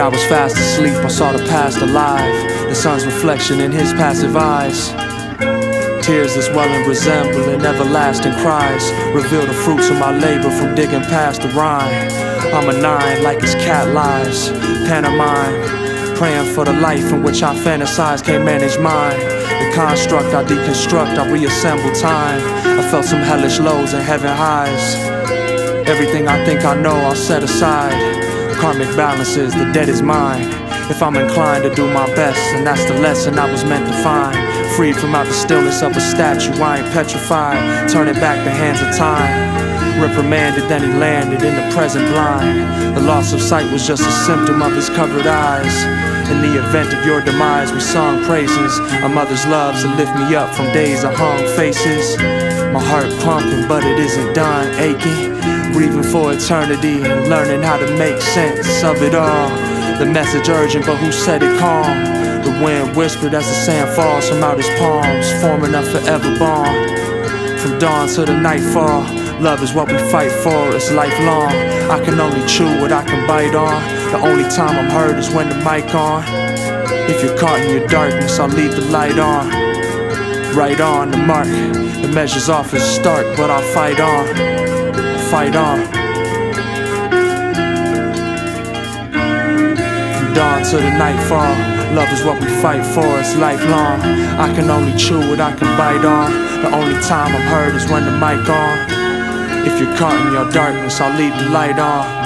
I was fast asleep, I saw the past alive, the sun's reflection in his passive eyes. Tears that swell and resemble in everlasting cries reveal the fruits of my labor from digging past the rhyme. I'm a nine like his cat lives, pantomime, praying for the life in which I fantasize, can't manage mine. The construct I deconstruct, I reassemble time. I felt some hellish lows and heaven highs. Everything I think I know I'll set aside. Karmic balances, the debt is mine. If I'm inclined to do my best, and that's the lesson I was meant to find. Freed from out the stillness of a statue, I ain't petrified. Turning back the hands of time. Reprimanded, then he landed in the present blind. The loss of sight was just a symptom of his covered eyes. In the event of your demise, we sung praises. A mother's love to lift me up from days of hung faces. My heart pumping, but it isn't done aching. Breathing for eternity and learning how to make sense of it all. The message urgent, but who said it calm? The wind whispered as the sand falls from out his palms, forming a forever bond. From dawn to the nightfall, love is what we fight for, it's lifelong. I can only chew what I can bite on. The only time I'm heard is when the mic on. If you're caught in your darkness, I'll leave the light on. Right on the mark, the measure's off is stark, but I'll fight on. Fight on. From dawn to the nightfall, love is what we fight for, it's lifelong. I can only chew what I can bite on. The only time I'm heard is when the mic on. If you're caught in your darkness, I'll leave the light on.